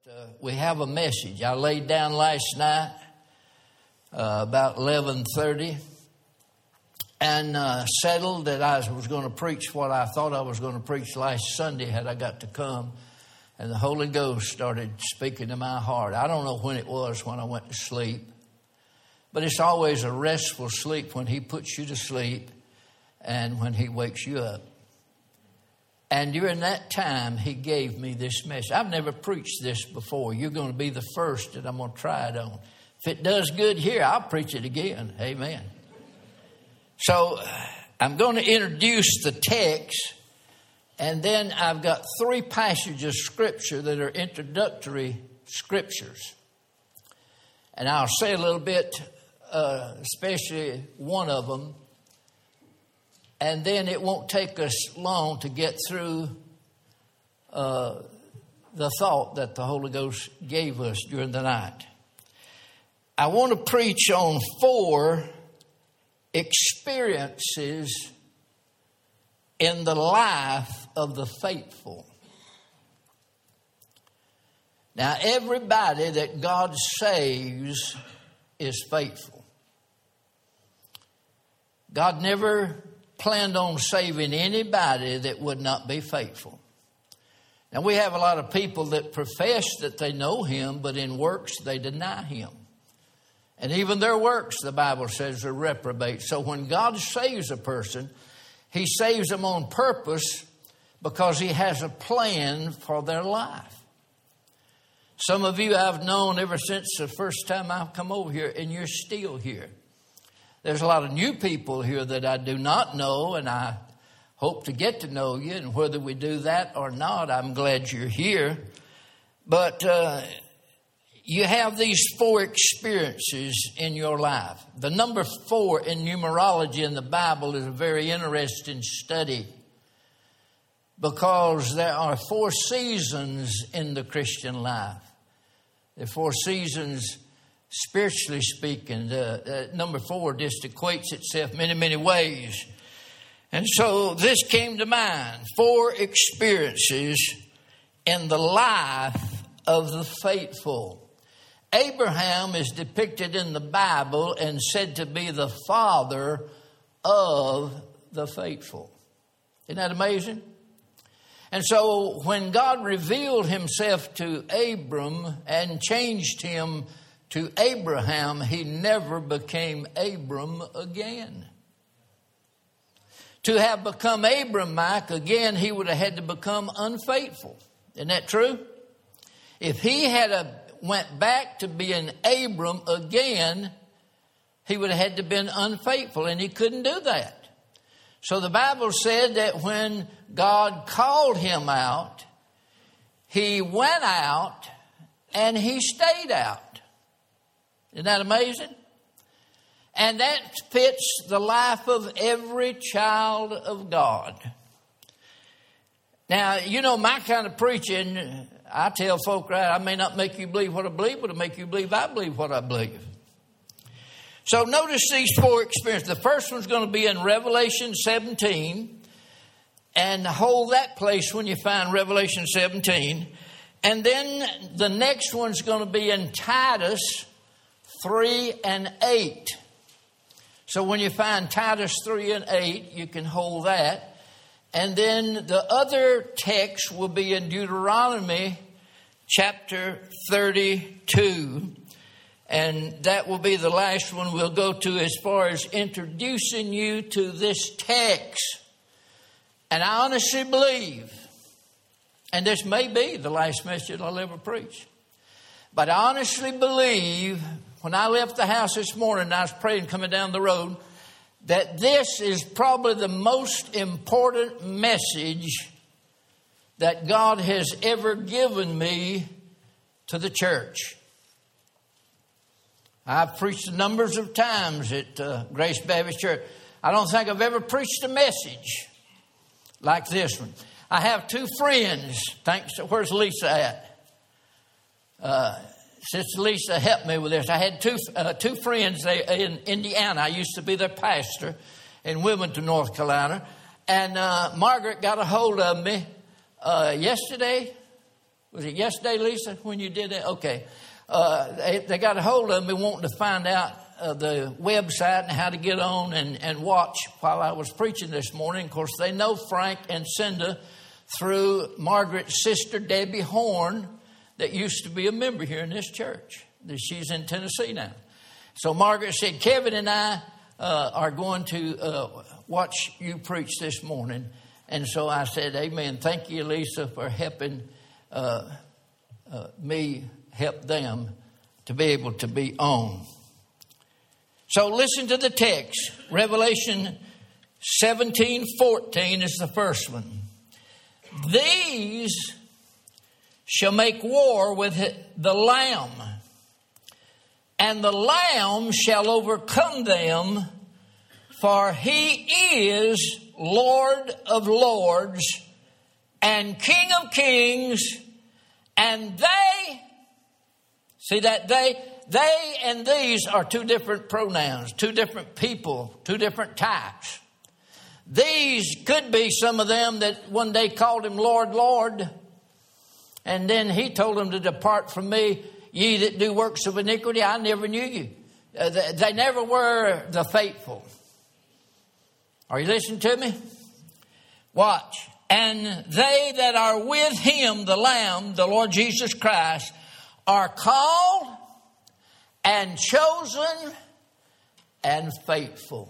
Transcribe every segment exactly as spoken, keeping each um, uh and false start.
Uh, we have a message. I laid down last night uh, about eleven thirty and uh, settled that I was going to preach what I thought I was going to preach last Sunday had I got to come. And the Holy Ghost started speaking to my heart. I don't know when it was when I went to sleep, but it's always a restful sleep when He puts you to sleep and when He wakes you up. And during that time, He gave me this message. I've never preached this before. You're going to be the first that I'm going to try it on. If it does good here, I'll preach it again. Amen. So I'm going to introduce the text, and then I've got three passages of Scripture that are introductory scriptures. And I'll say a little bit, uh, especially one of them. And then it won't take us long to get through uh, the thought that the Holy Ghost gave us during the night. I want to preach on four experiences in the life of the faithful. Now, everybody that God saves is faithful. God never planned on saving anybody that would not be faithful. Now, we have a lot of people that profess that they know Him, but in works they deny Him. And even their works, the Bible says, are reprobate. So when God saves a person, He saves them on purpose because He has a plan for their life. Some of you I've known ever since the first time I've come over here, and you're still here. There's a lot of new people here that I do not know, and I hope to get to know you. And whether we do that or not, I'm glad you're here. But uh, you have these four experiences in your life. The number four in numerology in the Bible is a very interesting study because there are four seasons in the Christian life. There are four seasons. Spiritually speaking, uh, uh, number four just equates itself many, many ways. And so this came to mind. Four experiences in the life of the faithful. Abraham is depicted in the Bible and said to be the father of the faithful. Isn't that amazing? And so when God revealed Himself to Abram and changed him to Abraham, he never became Abram again. To have become Abrahamic again, he would have had to become unfaithful. Isn't that true? If he had a, went back to being Abram again, he would have had to have been unfaithful, and he couldn't do that. So the Bible said that when God called him out, he went out and he stayed out. Isn't that amazing? And that fits the life of every child of God. Now, you know, my kind of preaching, I tell folk, right, I may not make you believe what I believe, but it'll make you believe I believe what I believe. So notice these four experiences. The first one's going to be in Revelation seventeen. And hold that place when you find Revelation seventeen. And then the next one's going to be in Titus three and eight. So when you find Titus three and eight, you can hold that. And then the other text will be in Deuteronomy chapter thirty-two. And that will be the last one we'll go to as far as introducing you to this text. And I honestly believe, and this may be the last message I'll ever preach, but I honestly believe when I left the house this morning and I was praying coming down the road, that this is probably the most important message that God has ever given me to the church. I've preached numbers of times at uh, Grace Baptist Church. I don't think I've ever preached a message like this one. I have two friends. Thanks. Where's Lisa at? Uh, Sister Lisa helped me with this. I had two uh, two friends they, in Indiana. I used to be their pastor in Wilmington, North Carolina. And uh, Margaret got a hold of me uh, yesterday. Was it yesterday, Lisa, when you did that? Okay. Uh, they, they got a hold of me wanting to find out uh, the website and how to get on and, and watch while I was preaching this morning. Of course, they know Frank and Cinda through Margaret's sister, Debbie Horn, that used to be a member here in this church. She's in Tennessee now. So Margaret said, Kevin and I uh, are going to uh, watch you preach this morning. And so I said, amen. Thank you, Lisa, for helping uh, uh, me help them to be able to be on. So listen to the text. Revelation seventeen fourteen is the first one. These shall make war with the Lamb, and the Lamb shall overcome them, for he is Lord of lords and King of kings, and they, see that they, they and these are two different pronouns, two different people, two different types. These could be some of them that one day called him Lord, Lord. And then he told them to depart from me, ye that do works of iniquity. I never knew you. Uh, they, they never were the faithful. Are you listening to me? Watch. And they that are with him, the Lamb, the Lord Jesus Christ, are called and chosen and faithful.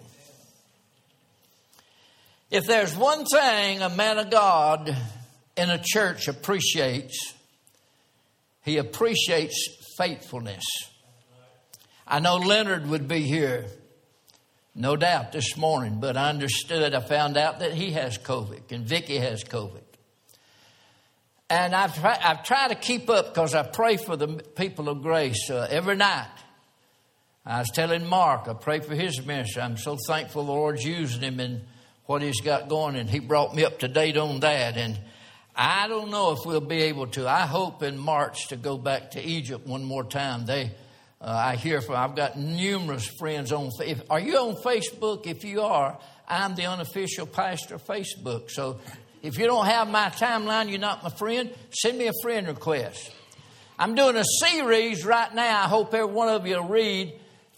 If there's one thing a man of God in a church appreciates, he appreciates faithfulness. I know Leonard would be here, no doubt, this morning, but I understood, I found out that he has COVID and Vicky has COVID. And I've, try, I've tried to keep up because I pray for the people of grace uh, every night. I was telling Mark, I pray for his ministry. I'm so thankful the Lord's using him in what he's got going, and he brought me up to date on that. And I don't know if we'll be able to. I hope in March to go back to Egypt one more time. They, uh, I hear from, I've got numerous friends on, if, are you on Facebook? If you are, I'm the unofficial pastor of Facebook. So if you don't have my timeline, you're not my friend, send me a friend request. I'm doing a series right now. I hope every one of you will read.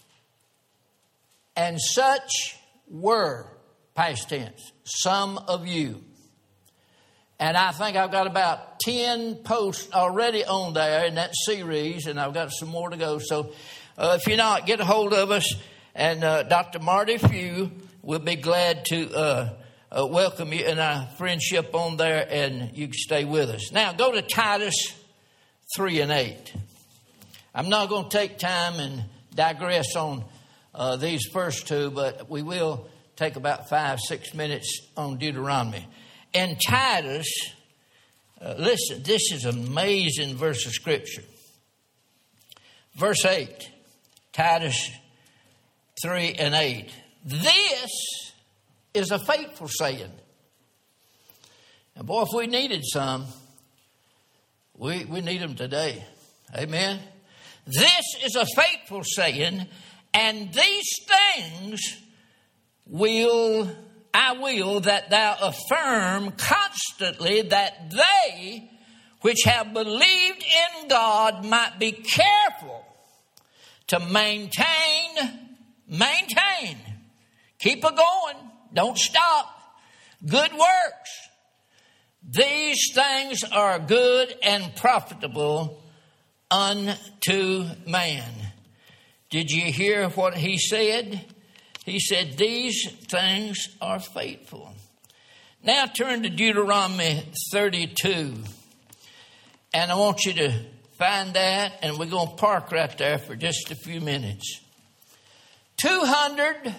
And such were, past tense, some of you. And I think I've got about ten posts already on there in that series, and I've got some more to go. So uh, if you're not, get a hold of us. And uh, Doctor Marty Few will be glad to uh, uh, welcome you in our friendship on there, and you can stay with us. Now, go to Titus three and eight. I'm not going to take time and digress on uh, these first two, but we will take about five, six minutes on Deuteronomy. And Titus, uh, listen, this is an amazing verse of Scripture. Verse eight, Titus three and eight. This is a faithful saying. And boy, if we needed some, we, we need them today. Amen. This is a faithful saying, and these things will, I will that thou affirm constantly, that they which have believed in God might be careful to maintain, maintain, keep it going, don't stop, good works. These things are good and profitable unto man. Did you hear what he said? He said, these things are faithful. Now turn to Deuteronomy thirty-two. And I want you to find that, and we're going to park right there for just a few minutes. two hundred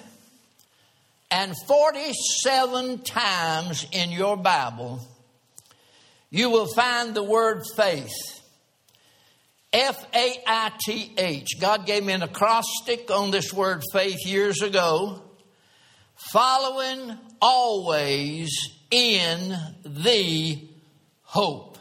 forty-seven times in your Bible, you will find the word faith. F A I T H. God gave me an acrostic on this word faith years ago. Following always in the hope.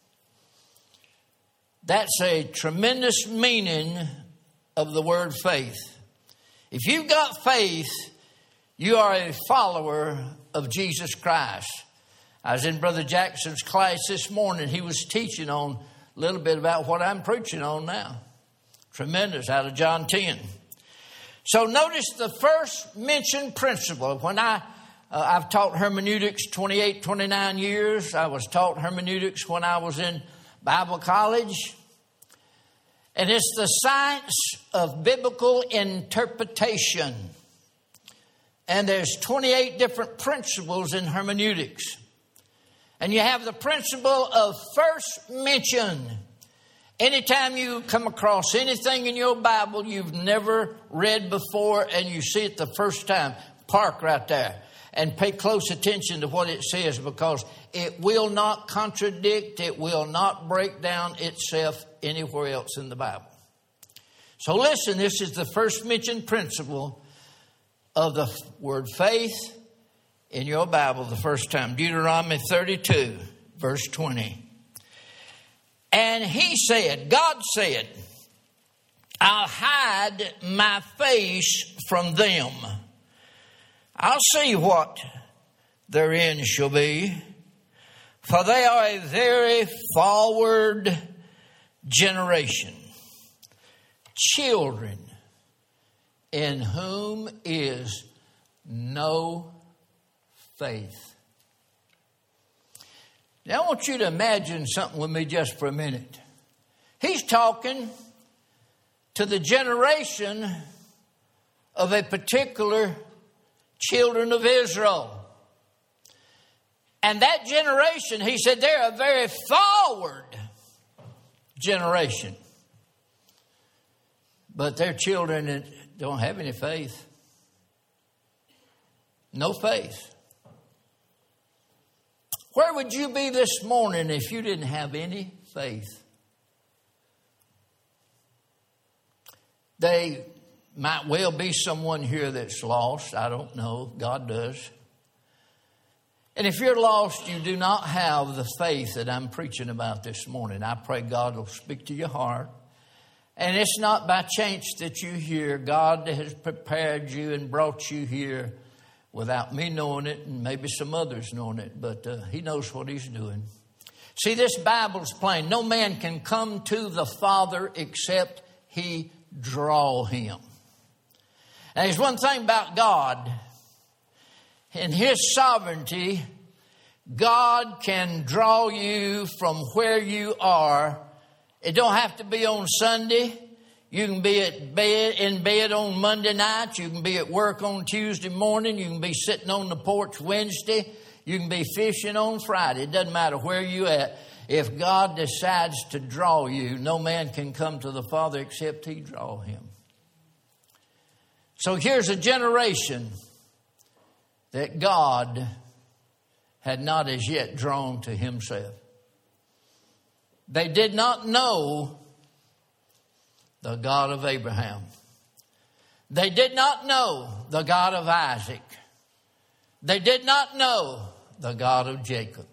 That's a tremendous meaning of the word faith. If you've got faith, you are a follower of Jesus Christ. I was in Brother Jackson's class this morning. He was teaching on a little bit about what I'm preaching on now. Tremendous, out of John ten. So notice the first mentioned principle. When I, uh, I've taught hermeneutics twenty-eight, twenty-nine years. I was taught hermeneutics when I was in Bible college. And it's the science of biblical interpretation. And there's twenty-eight different principles in hermeneutics. And you have the principle of first mention. Anytime you come across anything in your Bible you've never read before and you see it the first time, park right there and pay close attention to what it says, because it will not contradict, it will not break down itself anywhere else in the Bible. So listen, this is the first mentioned principle of the word faith in your Bible the first time. Deuteronomy thirty-two, verse twenty. And he said, God said, I'll hide my face from them. I'll see what their end shall be. For they are a very forward generation. Children in whom is no faith. Now I want you to imagine something with me just for a minute. He's talking to the generation of a particular children of Israel. And that generation, he said, they're a very forward generation. But they're children that don't have any faith. No faith. Where would you be this morning if you didn't have any faith? They might well be someone here that's lost. I don't know. God does. And if you're lost, you do not have the faith that I'm preaching about this morning. I pray God will speak to your heart. And it's not by chance that you're here. God has prepared you and brought you here without me knowing it and maybe some others knowing it. But uh, he knows what he's doing. See, this Bible's plain. No man can come to the Father except he draw him. Now, there's one thing about God. In his sovereignty, God can draw you from where you are. It don't have to be on Sunday. You can be at bed, in bed on Monday night. You can be at work on Tuesday morning. You can be sitting on the porch Wednesday. You can be fishing on Friday. It doesn't matter where you're at. If God decides to draw you, no man can come to the Father except he draw him. So here's a generation that God had not as yet drawn to himself. They did not know the God of Abraham. They did not know the God of Isaac. They did not know the God of Jacob.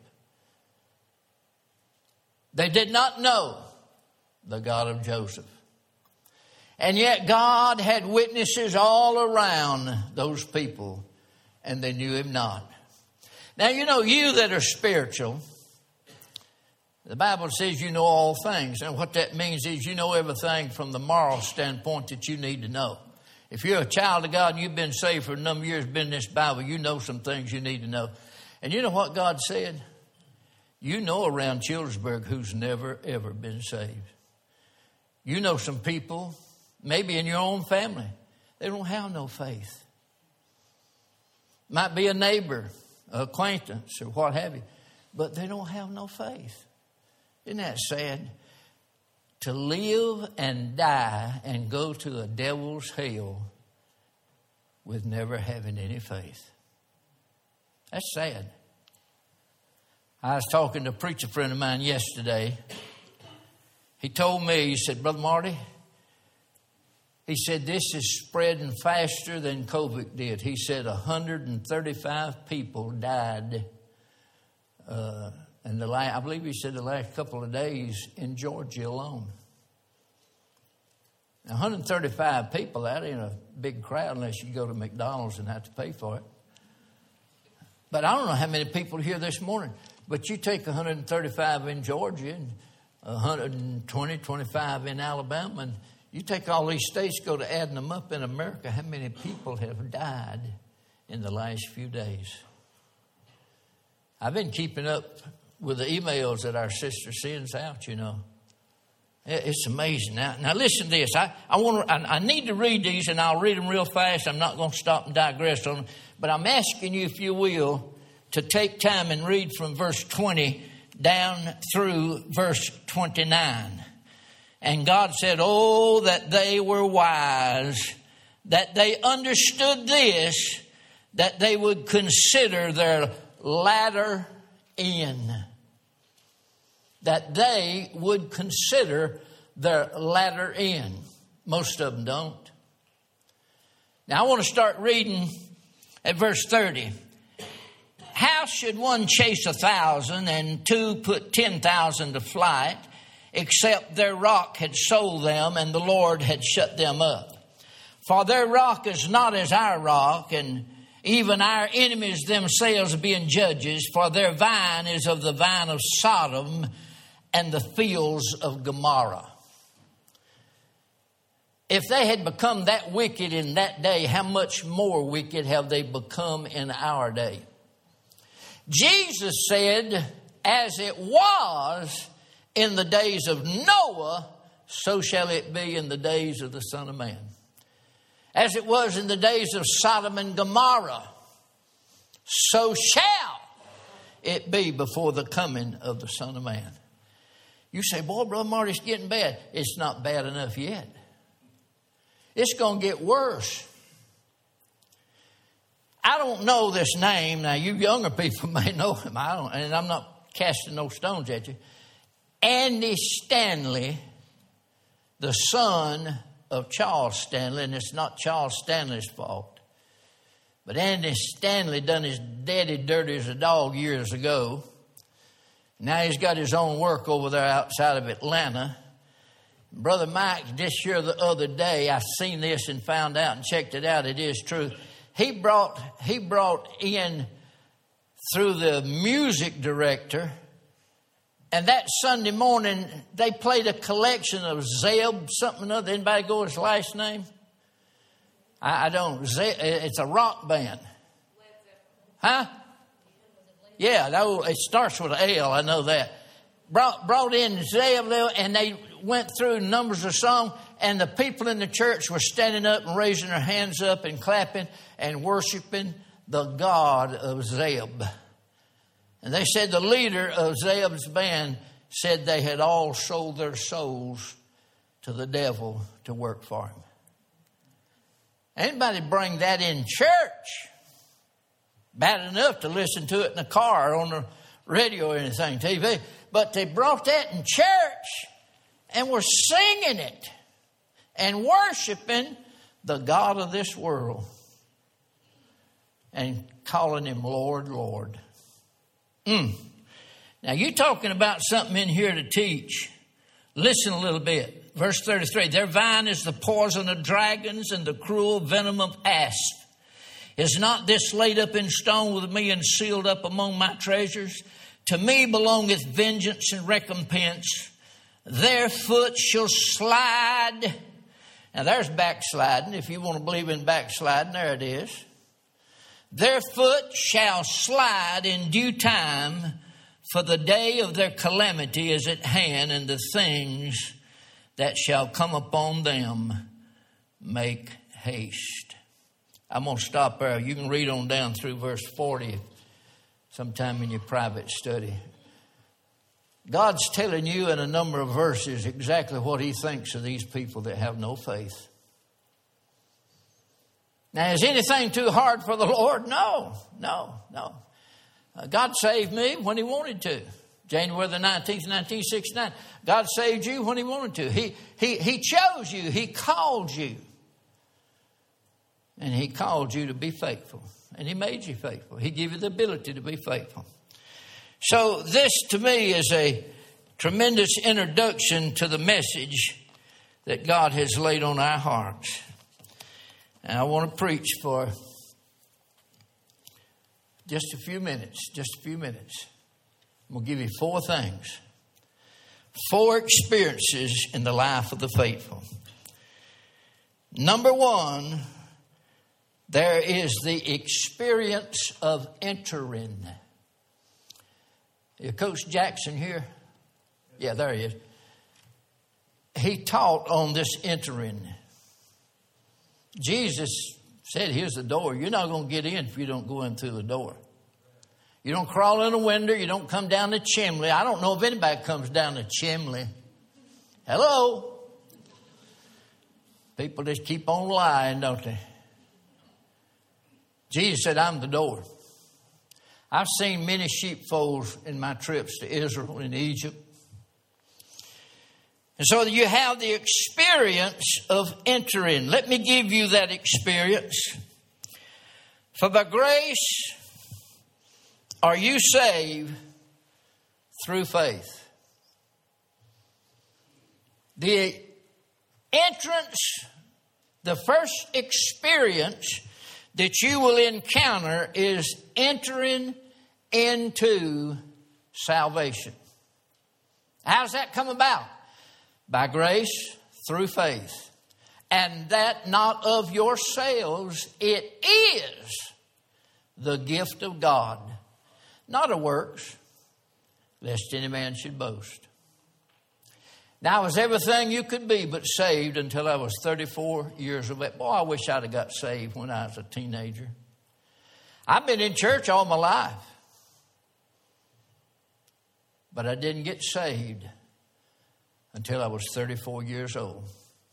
They did not know the God of Joseph. And yet God had witnesses all around those people, and they knew him not. Now, you know, you that are spiritual, the Bible says you know all things. And what that means is you know everything from the moral standpoint that you need to know. If you're a child of God and you've been saved for a number of years, been in this Bible, you know some things you need to know. And you know what God said? You know around Childersburg who's never, ever been saved. You know some people, maybe in your own family, they don't have no faith. Might be a neighbor, an acquaintance, or what have you, but they don't have no faith. Isn't that sad? To live and die and go to a devil's hell with never having any faith. That's sad. I was talking to a preacher friend of mine yesterday. He told me, he said, Brother Marty, he said, this is spreading faster than COVID did. He said one hundred thirty-five people died uh, in the last, I believe he said the last couple of days in Georgia alone. Now, one hundred thirty-five people, that ain't a big crowd unless you go to McDonald's and have to pay for it. But I don't know how many people here this morning. But you take one hundred thirty-five in Georgia and one hundred twenty, twenty-five in Alabama. And you take all these states, go to adding them up in America, how many people have died in the last few days? I've been keeping up with the emails that our sister sends out, you know. It's amazing. Now, now listen to this. I, I want to, I, I need to read these, and I'll read them real fast. I'm not going to stop and digress on them. But I'm asking you, if you will, to take time and read from verse twenty down through verse twenty-nine. And God said, oh, that they were wise, that they understood this, that they would consider their latter end. That they would consider their latter end. Most of them don't. Now I want to start reading at verse thirty. How should one chase a thousand and two put ten thousand to flight, except their rock had sold them and the Lord had shut them up? For their rock is not as our rock, and even our enemies themselves being judges, for their vine is of the vine of Sodom, and the fields of Gomorrah. If they had become that wicked in that day, how much more wicked have they become in our day? Jesus said, as it was in the days of Noah, so shall it be in the days of the Son of Man. As it was in the days of Sodom and Gomorrah, so shall it be before the coming of the Son of Man. You say, boy, Brother Marty, it's getting bad. It's not bad enough yet. It's going to get worse. I don't know this name. Now, you younger people may know him. I don't, and I'm not casting no stones at you. Andy Stanley, the son of Charles Stanley, and it's not Charles Stanley's fault. But Andy Stanley done his daddy dirty as a dog years ago. Now he's got his own work over there outside of Atlanta. Brother Mike, just here the other day, I seen this and found out and checked it out. It is true. He brought he brought in through the music director, and that Sunday morning they played a collection of Zeb something or other. Anybody go his last name? I, I don't. Zeb, it's a rock band. Huh? Yeah, that, it starts with an L, I know that. Brought, brought in Zeb, and they went through numbers of songs, and the people in the church were standing up and raising their hands up and clapping and worshiping the God of Zeb. And they said the leader of Zeb's band said they had all sold their souls to the devil to work for him. Anybody bring that in church? Bad enough to listen to it in the car or on the radio or anything, T V. But they brought that in church and were singing it and worshiping the God of this world and calling him Lord, Lord. Mm. Now you're talking about something in here to teach. Listen a little bit. Verse thirty-three. Their vine is the poison of dragons and the cruel venom of asps. Is not this laid up in stone with me and sealed up among my treasures? To me belongeth vengeance and recompense. Their foot shall slide. Now there's backsliding. If you want to believe in backsliding, there it is. Their foot shall slide in due time, for the day of their calamity is at hand, and the things that shall come upon them make haste. I'm going to stop there. You can read on down through verse forty sometime in your private study. God's telling you in a number of verses exactly what he thinks of these people that have no faith. Now, is anything too hard for the Lord? No, no, no. Uh, God saved me when he wanted to. January the nineteenth, nineteen sixty-nine. God saved you when he wanted to. He, he, he chose you. He called you. And he called you to be faithful. And he made you faithful. He gave you the ability to be faithful. So this to me is a tremendous introduction to the message that God has laid on our hearts. And I want to preach for just a few minutes, just a few minutes. I'm going to give you four things. four experiences in the life of the faithful. Number one, there is the experience of entering. Is Coach Jackson here? Yeah, there he is. He taught on this entering. Jesus said, here's the door. You're not going to get in if you don't go in through the door. You don't crawl in a window. You don't come down the chimney. I don't know if anybody comes down the chimney. Hello? People just keep on lying, don't they? Jesus said, I'm the door. I've seen many sheepfolds in my trips to Israel and Egypt. And so you have the experience of entering. Let me give you that experience. For by grace are you saved through faith. The entrance, the first experience that you will encounter is entering into salvation. How does that come about? By grace through faith. And that not of yourselves, it is the gift of God, not of works, lest any man should boast. Now, I was everything you could be but saved until I was thirty-four years of age. Boy, I wish I'd have got saved when I was a teenager. I've been in church all my life, but I didn't get saved until I was thirty-four years old.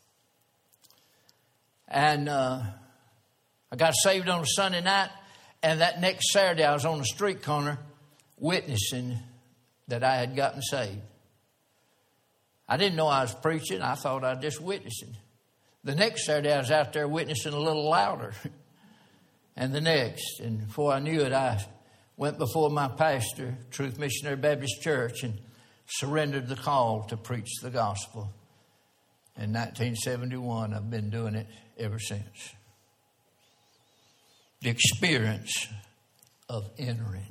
And uh, I got saved on a Sunday night, and that next Saturday I was on the street corner witnessing that I had gotten saved. I didn't know I was preaching. I thought I was just witnessing. The next Saturday I was out there witnessing a little louder. And the next. And before I knew it, I went before my pastor, Truth Missionary Baptist Church, and surrendered the call to preach the gospel. In nineteen seventy-one, I've been doing it ever since. The experience of entering.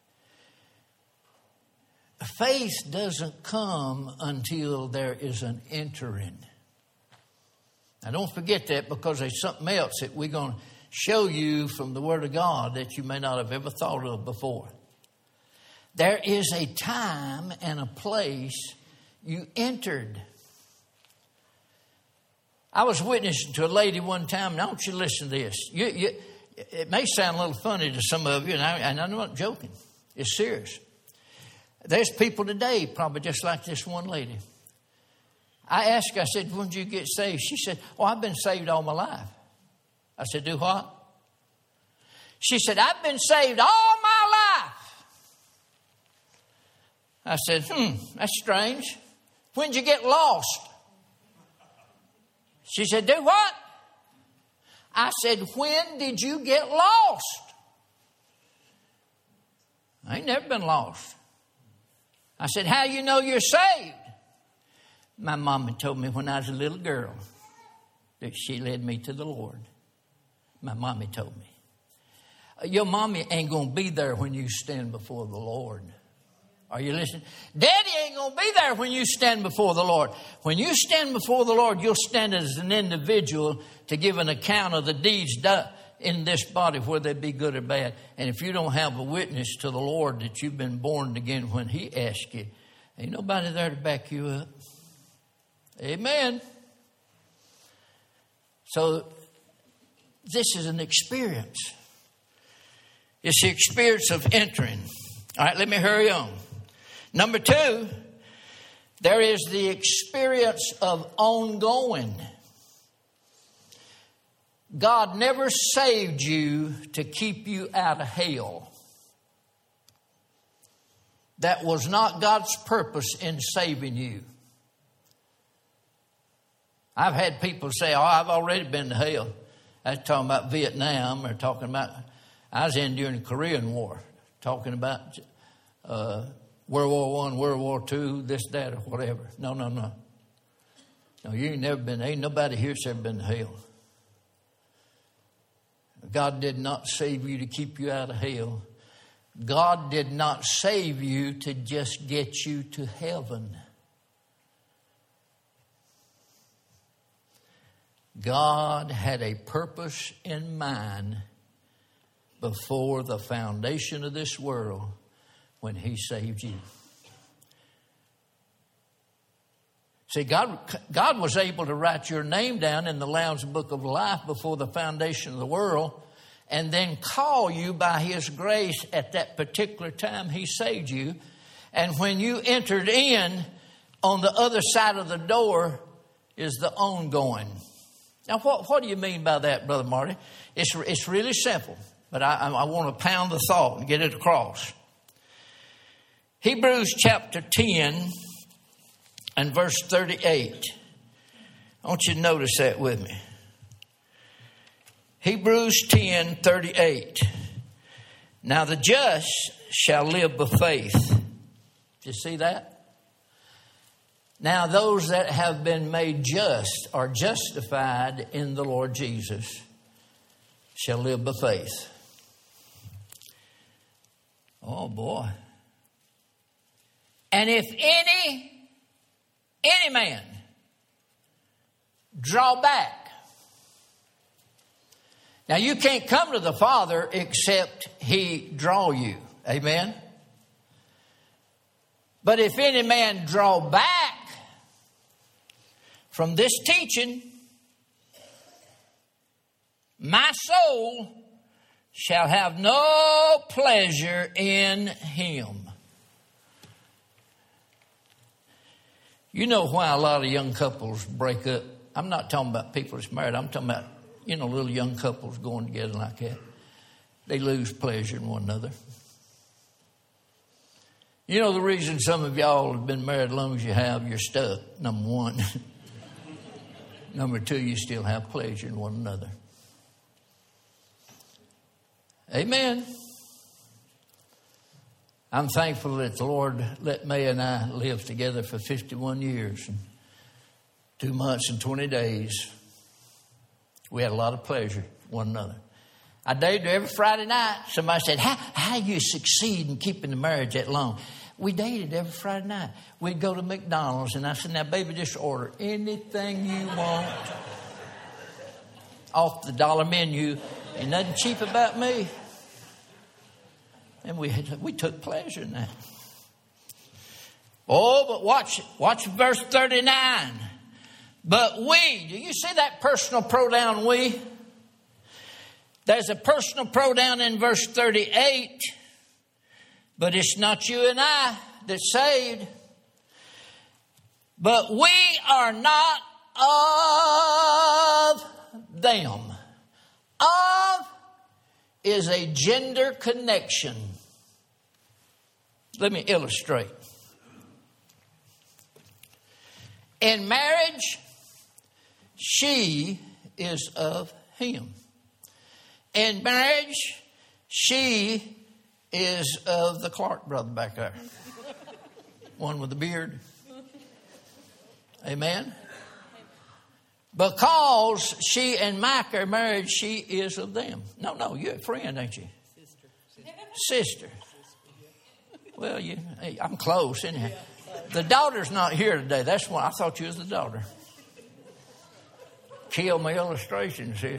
Faith doesn't come until there is an entering. Now, don't forget that, because there's something else that we're going to show you from the Word of God that you may not have ever thought of before. There is a time and a place you entered. I was witnessing to a lady one time, and I want you to listen to this. You, you, it may sound a little funny to some of you, and, I, and I'm not joking. It's serious. There's people today probably just like this one lady. I asked her, I said, when did you get saved? She said, oh, I've been saved all my life. I said, do what? She said, I've been saved all my life. I said, hmm, that's strange. When did you get lost? She said, do what? I said, when did you get lost? I ain't never been lost. I said, how do you know you're saved? My mama told me when I was a little girl that she led me to the Lord. My mommy told me. Your mommy ain't going to be there when you stand before the Lord. Are you listening? Daddy ain't going to be there when you stand before the Lord. When you stand before the Lord, you'll stand as an individual to give an account of the deeds done in this body, whether they be good or bad. And if you don't have a witness to the Lord that you've been born again when He asks you, ain't nobody there to back you up. Amen. So this is an experience. It's the experience of entering. All right, let me hurry on. Number two, there is the experience of ongoing. God never saved you to keep you out of hell. That was not God's purpose in saving you. I've had people say, oh, I've already been to hell. I was talking about Vietnam, or talking about, I was in during the Korean War, talking about uh, World War One, World War Two, this, that, or whatever. No, no, no. No, you ain't never been, ain't nobody here's ever been to hell. God did not save you to keep you out of hell. God did not save you to just get you to heaven. God had a purpose in mind before the foundation of this world when He saved you. See, God, God was able to write your name down in the Lamb's Book of Life before the foundation of the world and then call you by His grace at that particular time He saved you. And when you entered in, on the other side of the door is the ongoing. Now, what, what do you mean by that, Brother Marty? It's, it's really simple, but I, I want to pound the thought and get it across. Hebrews chapter ten and verse thirty-eight. I want you to notice that with me. Hebrews ten thirty-eight. Now the just shall live by faith. Do you see that? Now those that have been made just or justified in the Lord Jesus shall live by faith. Oh boy. And if any, any man draw back. Now you can't come to the Father except He draw you. Amen? But if any man draw back from this teaching, my soul shall have no pleasure in him. You know why a lot of young couples break up? I'm not talking about people that's married. I'm talking about, you know, little young couples going together like that. They lose pleasure in one another. You know the reason some of y'all have been married as long as you have, you're stuck, number one. Number two, you still have pleasure in one another. Amen. I'm thankful that the Lord let May and I live together for fifty-one years and two months and twenty days. We had a lot of pleasure in one another. I dated her every Friday night. Somebody said, how, how you succeed in keeping the marriage that long? We dated every Friday night. We'd go to McDonald's, and I said, now, baby, just order anything you want off the dollar menu. Ain't nothing cheap about me. And we had, we took pleasure in that. Oh, but watch it. Watch verse thirty-nine. But we, do you see that personal pronoun we? There's a personal pronoun in verse thirty-eight. But it's not you and I that's saved. But we are not of them. Of is a gender connection. Let me illustrate. In marriage, she is of him. In marriage, she is of the Clark brother back there. One with the beard. Amen. Because she and Mike are married, she is of them. No, no, you're a friend, ain't you? Sister. Sister. Well, you, hey, I'm close, isn't I? The daughter's not here today. That's why I thought you was the daughter. Kill my illustration, sis.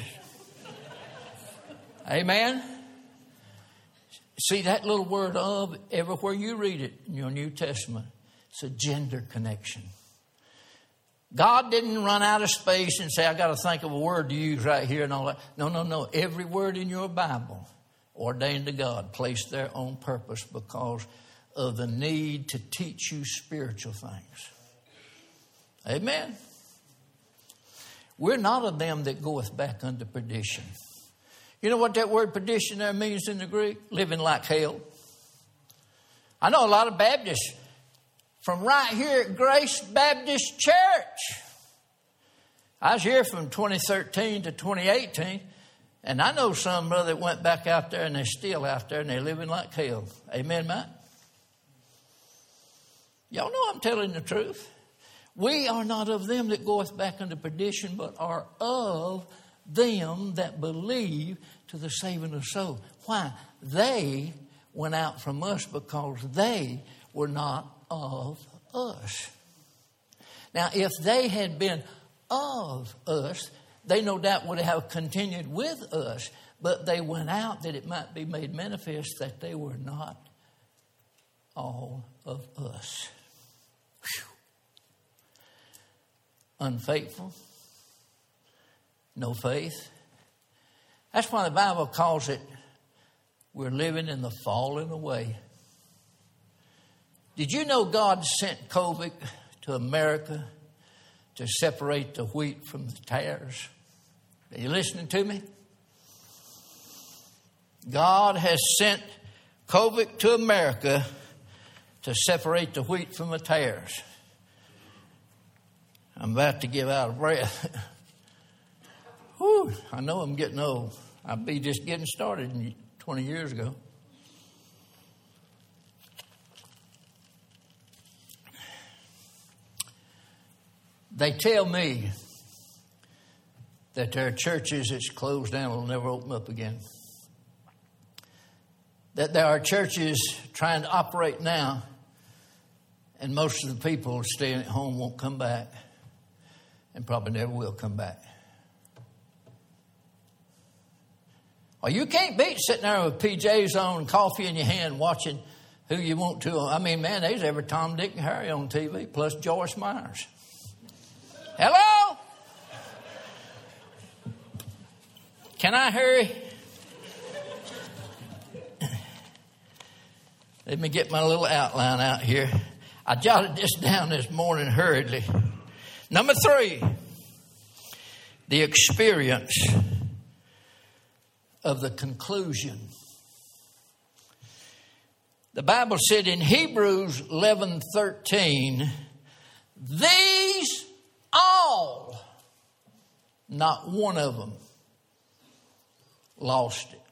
Amen. See that little word of, everywhere you read it in your New Testament, it's a gender connection. God didn't run out of space and say, I got to think of a word to use right here and all that. No, no, no. Every word in your Bible, ordained to God, placed there on purpose because of the need to teach you spiritual things. Amen. We're not of them that goeth back unto perdition. You know what that word perdition there means in the Greek? Living like hell. I know a lot of Baptists from right here at Grace Baptist Church. I was here from twenty thirteen to twenty eighteen, and I know some brother that went back out there and they're still out there and they're living like hell. Amen, Matt? Y'all know I'm telling the truth. We are not of them that goeth back unto perdition, but are of them that believe to the saving of soul. Why? They went out from us because they were not of us. Now, if they had been of us, they no doubt would have continued with us, but they went out that it might be made manifest that they were not all of us. Whew. Unfaithful, no faith. That's why the Bible calls it, we're living in the falling away. Did you know God sent COVID to America to separate the wheat from the tares? Are you listening to me? God has sent COVID to America to separate the wheat from the tares. I'm about to give out of breath. Whew, I know I'm getting old. I'll be just getting started twenty years ago. They tell me that there are churches that's closed down will never open up again. That there are churches trying to operate now, and most of the people staying at home won't come back, and probably never will come back. Well, you can't beat sitting there with P Js on and coffee in your hand watching who you want to. I mean, man, there's every Tom, Dick, and Harry on T V, plus Joyce Myers. Hello? Can I hurry? Let me get my little outline out here. I jotted this down this morning hurriedly. Number three, the experience of the conclusion. The Bible said in Hebrews eleven thirteen, these all, not one of them, lost it.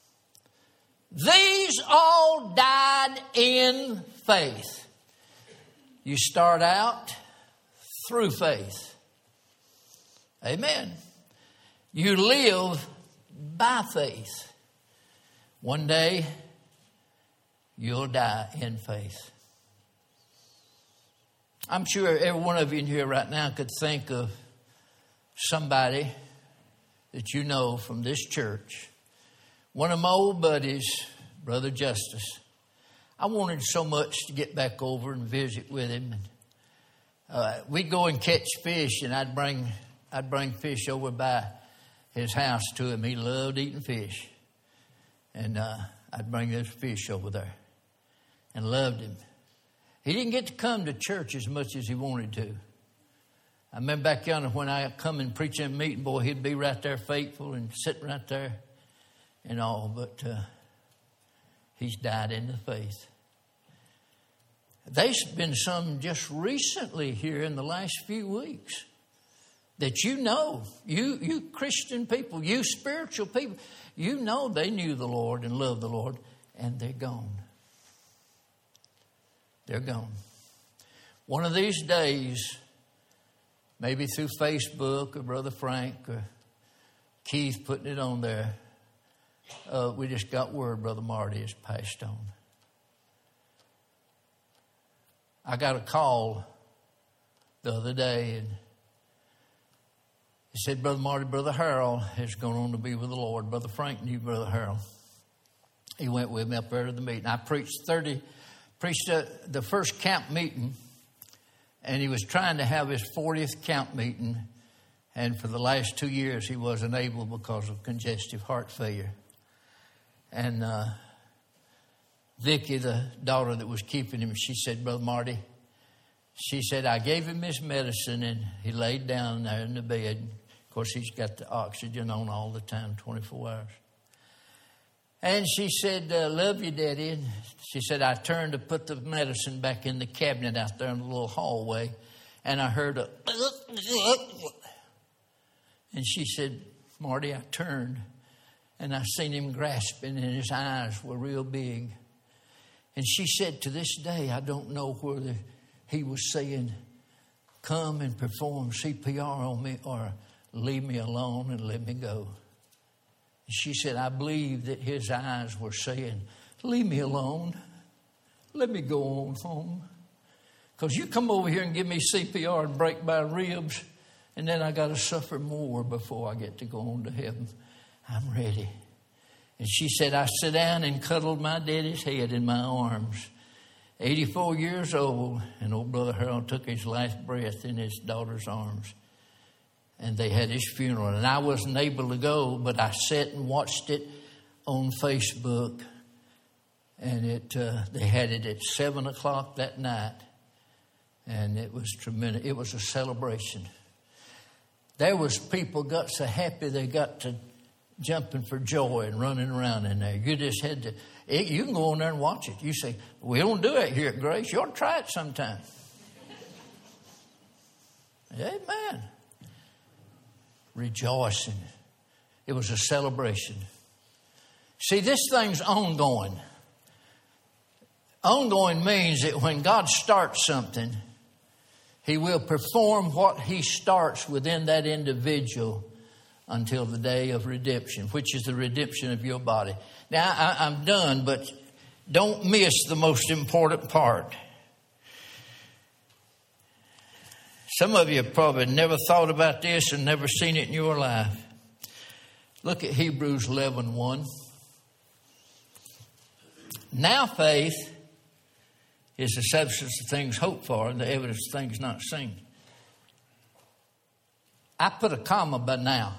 These all died in faith. You start out through faith. Amen. You live by faith. One day, you'll die in faith. I'm sure every one of you in here right now could think of somebody that you know from this church. One of my old buddies, Brother Justice. I wanted so much to get back over and visit with him. And, uh, we'd go and catch fish, and I'd bring I'd bring fish over by his house to him. He loved eating fish, and uh, I'd bring those fish over there, and loved him. He didn't get to come to church as much as he wanted to. I remember back yonder when I come and preach in a meeting, boy, he'd be right there faithful and sitting right there and all. But uh, he's died in the faith. There's been some just recently here in the last few weeks that you know, you, you Christian people, you spiritual people, you know they knew the Lord and loved the Lord, and they're gone. They're gone. One of these days, maybe through Facebook or Brother Frank or Keith putting it on there, uh, we just got word Brother Marty has passed on. I got a call the other day, and he said, Brother Marty, Brother Harold has gone on to be with the Lord. Brother Frank knew Brother Harold. He went with me up there to the meeting. I preached thirty, preached uh, the first camp meeting, and he was trying to have his fortieth camp meeting, and for the last two years he wasn't able because of congestive heart failure. And uh, Vicky, the daughter that was keeping him, she said, Brother Marty, she said, I gave him his medicine, and he laid down there in the bed. Of course, he's got the oxygen on all the time, twenty-four hours. And she said, uh, love you, Daddy. And she said, I turned to put the medicine back in the cabinet out there in the little hallway, and I heard a... And she said, Marty, I turned, and I seen him grasping, and his eyes were real big. And she said, to this day, I don't know whether he was saying, come and perform C P R on me, or leave me alone and let me go. She said, I believe that his eyes were saying, leave me alone. Let me go on home. Because you come over here and give me C P R and break my ribs, And then I got to suffer more before I get to go on to heaven. I'm ready. And she said, I sat down and cuddled my daddy's head in my arms. eighty-four years old, and old Brother Harold took his last breath in his daughter's arms. And they had his funeral. And I wasn't able to go, but I sat and watched it on Facebook. And it uh, they had it at seven o'clock that night. And it was tremendous. It was a celebration. There was people got so happy they got to jumping for joy and running around in there. You just had to, it, you can go in there and watch it. You say, we don't do it here at Grace. You ought to try it sometime. Amen. Rejoicing. It was a celebration. See, this thing's ongoing. Ongoing means that when God starts something, He will perform what He starts within that individual until the day of redemption, which is the redemption of your body. Now, I, I'm done, but don't miss the most important part. Some of you have probably never thought about this and never seen it in your life. Look at Hebrews eleven one. Now faith is the substance of things hoped for and the evidence of things not seen. I put a comma by now.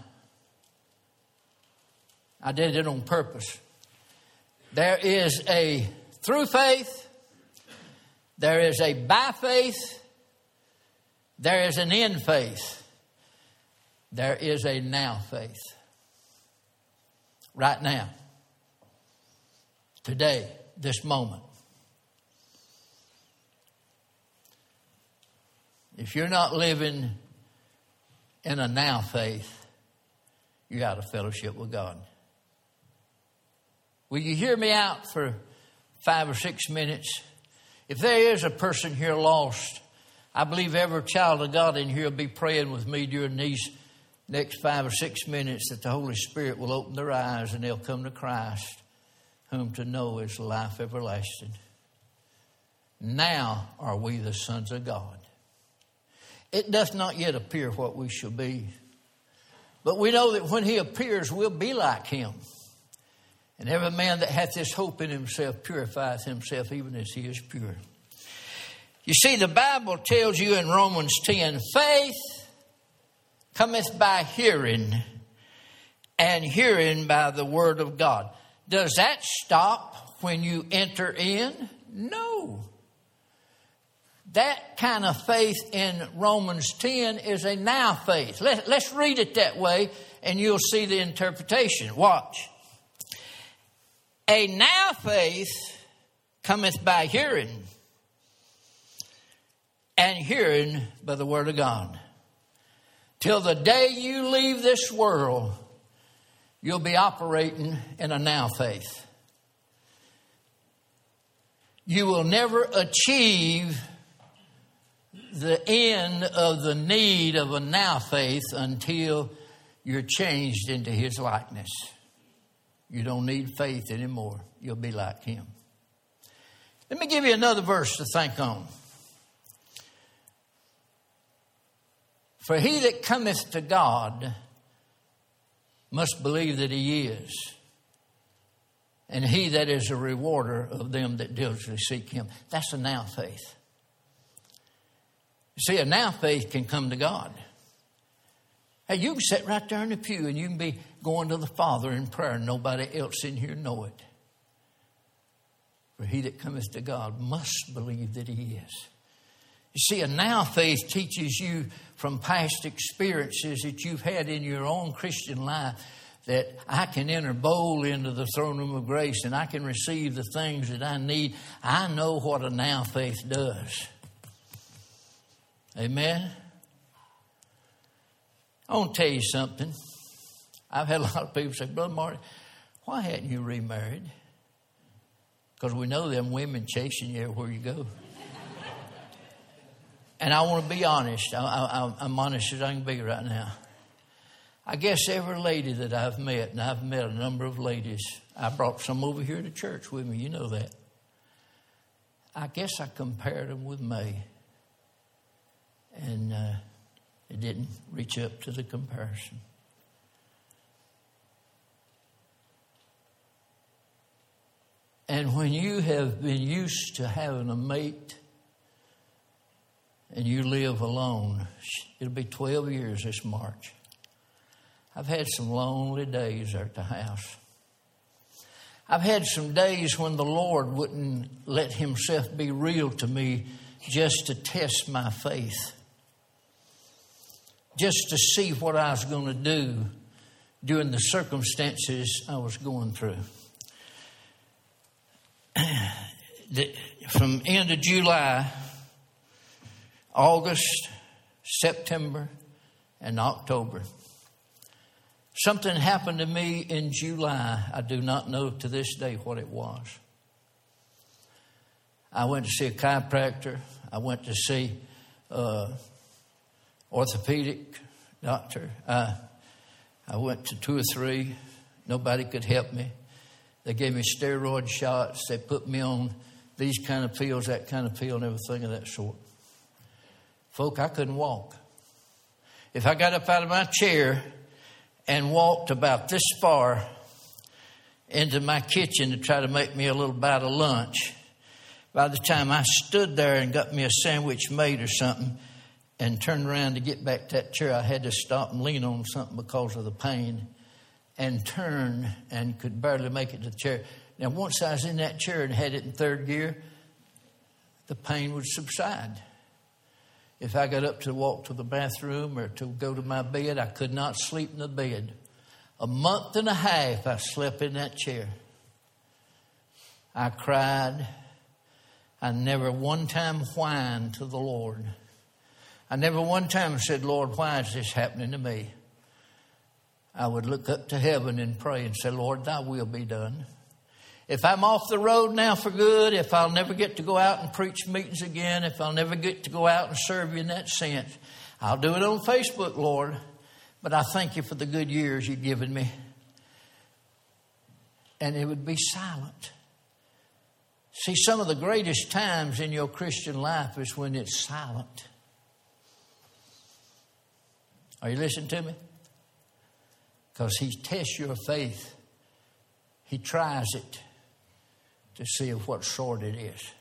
I did it on purpose. There is a through faith. There is a by faith. There is an in faith. There is a now faith. Right now. Today. This moment. If you're not living in a now faith, you're out of fellowship with God. Will you hear me out for five or six minutes? If there is a person here lost, I believe every child of God in here will be praying with me during these next five or six minutes that the Holy Spirit will open their eyes and they'll come to Christ, whom to know is life everlasting. Now are we the sons of God. It doth not yet appear what we shall be. But we know that when He appears, we'll be like Him. And every man that hath this hope in himself purifieth himself even as he is pure. You see, the Bible tells you in Romans ten, faith cometh by hearing, and hearing by the word of God. Does that stop when you enter in? No. That kind of faith in Romans ten is a now faith. Let, let's read it that way and you'll see the interpretation. Watch. A now faith cometh by hearing, and hearing by the word of God. Till the day you leave this world, you'll be operating in a now faith. You will never achieve the end of the need of a now faith until you're changed into His likeness. You don't need faith anymore. You'll be like Him. Let me give you another verse to think on. For he that cometh to God must believe that He is, and He that is a rewarder of them that diligently seek Him. That's a now faith. See, a now faith can come to God. Hey, you can sit right there in the pew and you can be going to the Father in prayer and nobody else in here know it. For he that cometh to God must believe that He is. You see, a now faith teaches you from past experiences that you've had in your own Christian life that I can enter boldly into the throne room of grace and I can receive the things that I need. I know what a now faith does. Amen? I want to tell you something. I've had a lot of people say, Brother Marty, why hadn't you remarried? Because we know them women chasing you everywhere you go. And I want to be honest. I, I, I'm honest as I can be right now. I guess every lady that I've met, and I've met a number of ladies, I brought some over here to church with me. You know that. I guess I compared them with May. And uh, It didn't reach up to the comparison. And when you have been used to having a mate and you live alone, it'll be twelve years this March. I've had some lonely days there at the house. I've had some days when the Lord wouldn't let himself be real to me just to test my faith. Just to see what I was going to do during the circumstances I was going through. From end of July, August, September, and October. Something happened to me in July. I do not know to this day what it was. I went to see a chiropractor. I went to see uh orthopedic doctor. I, I went to two or three. Nobody could help me. They gave me steroid shots. They put me on these kind of pills, that kind of pill, and everything of that sort. Folk, I couldn't walk. If I got up out of my chair and walked about this far into my kitchen to try to make me a little bite of lunch, by the time I stood there and got me a sandwich made or something, and turned around to get back to that chair, I had to stop and lean on something because of the pain, and turn and could barely make it to the chair. Now, once I was in that chair and had it in third gear, the pain would subside. If I got up to walk to the bathroom or to go to my bed, I could not sleep in the bed. A month and a half I slept in that chair. I cried. I never one time whined to the Lord. I never one time said, Lord, why is this happening to me? I would look up to heaven and pray and say, Lord, thy will be done. If I'm off the road now for good, if I'll never get to go out and preach meetings again, if I'll never get to go out and serve you in that sense, I'll do it on Facebook, Lord. But I thank you for the good years you've given me. And it would be silent. See, some of the greatest times in your Christian life is when it's silent. Are you listening to me? Because he tests your faith. He tries it to see of what sort it is.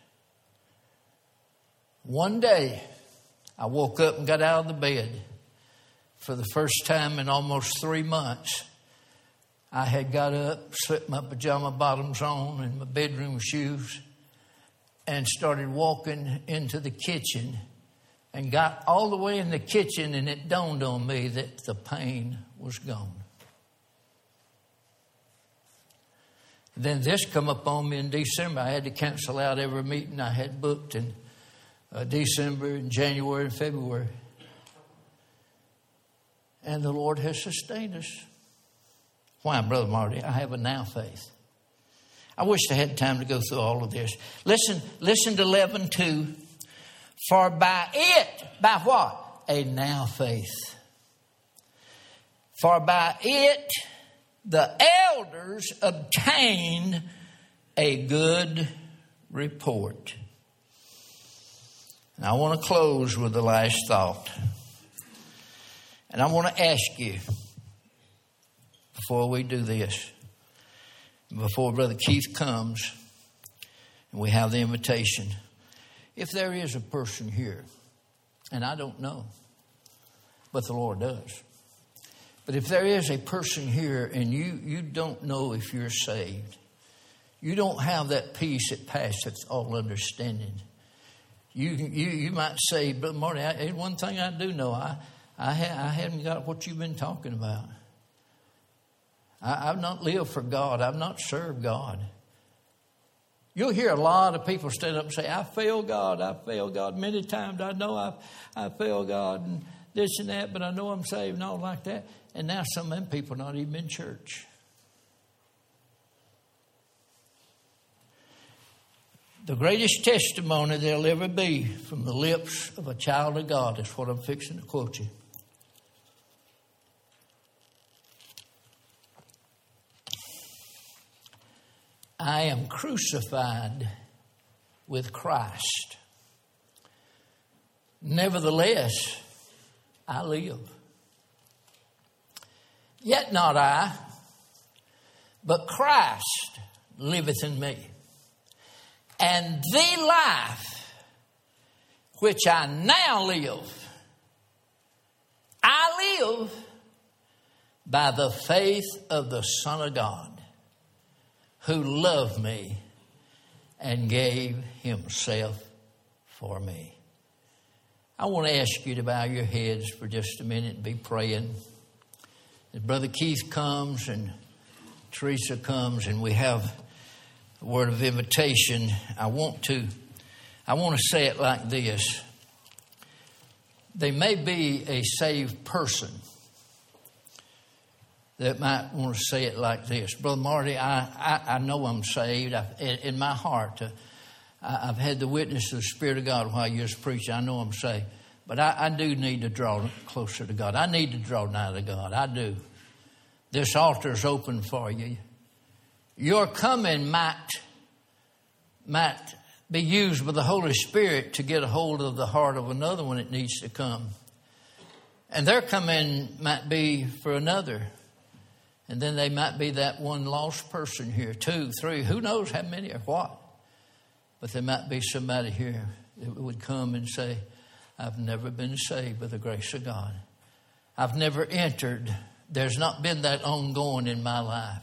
One day, I woke up and got out of the bed. For the first time in almost three months, I had got up, slipped my pajama bottoms on and my bedroom shoes, and started walking into the kitchen. And got all the way in the kitchen, and it dawned on me that the pain was gone. Then this come up on me in December. I had to cancel out every meeting I had booked in uh, December and January and February. And the Lord has sustained us. Why, Brother Marty? I have a now faith. I wish I had time to go through all of this. Listen, listen to eleven two. For by it, by what? A now faith. For by it the elders obtained a good report. And I want to close with the last thought. And I want to ask you, before we do this, before Brother Keith comes and we have the invitation, if there is a person here, and I don't know, but the Lord does. But if there is a person here and you, you don't know if you're saved, you don't have that peace that passeth all understanding. You you you might say, Brother Marty, I, one thing I do know, I I, ha, I haven't got what you've been talking about. I, I've not lived for God. I've not served God. You'll hear a lot of people stand up and say, I fail God, I fail God. Many times I know I I fail God and this and that, but I know I'm saved and all like that. And now some of them people not even in church. The greatest testimony there'll ever be from the lips of a child of God is what I'm fixing to quote you. I am crucified with Christ. Nevertheless, I live. Yet not I, but Christ liveth in me. And the life which I now live, I live by the faith of the Son of God, who loved me and gave himself for me. I want to ask you to bow your heads for just a minute and be praying. As Brother Keith comes and Teresa comes and we have a word of invitation, I want to I want to say it like this. There may be a saved person that might want to say it like this. Brother Marty, I, I, I know I'm saved. I, in, in my heart, uh, I, I've had the witness of the Spirit of God while you was preaching. I know I'm saved. But I, I do need to draw closer to God. I need to draw nigh to God. I do. This altar is open for you. Your coming might, might be used by the Holy Spirit to get a hold of the heart of another one that needs to come. And their coming might be for another. And then they might be that one lost person here, two, three, who knows how many or what. But there might be somebody here that would come and say, I've never been saved by the grace of God. I've never entered. There's not been that ongoing in my life.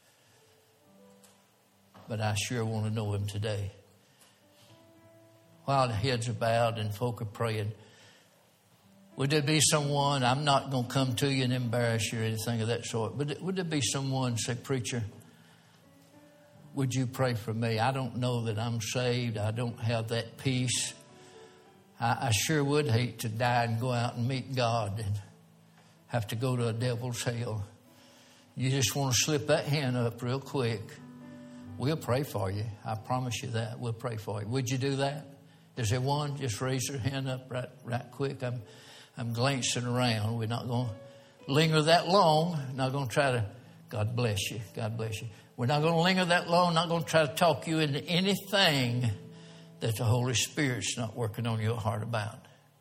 But I sure want to know him today. While the heads are bowed and folk are praying, would there be someone, I'm not going to come to you and embarrass you or anything of that sort, but would there be someone say, preacher, would you pray for me? I don't know that I'm saved. I don't have that peace. I, I sure would hate to die and go out and meet God and have to go to a devil's hell. You just want to slip that hand up real quick. We'll pray for you. I promise you that. We'll pray for you. Would you do that? Is there one? Just raise your hand up right, right quick. I'm I'm glancing around. We're not going to linger that long. Not going to try to, God bless you. God bless you. We're not going to linger that long. Not going to try to talk you into anything that the Holy Spirit's not working on your heart about.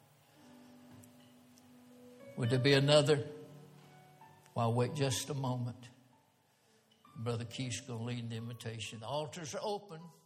Would there be another? Well, wait just a moment. Brother Keith's going to lead the invitation. The altars are open.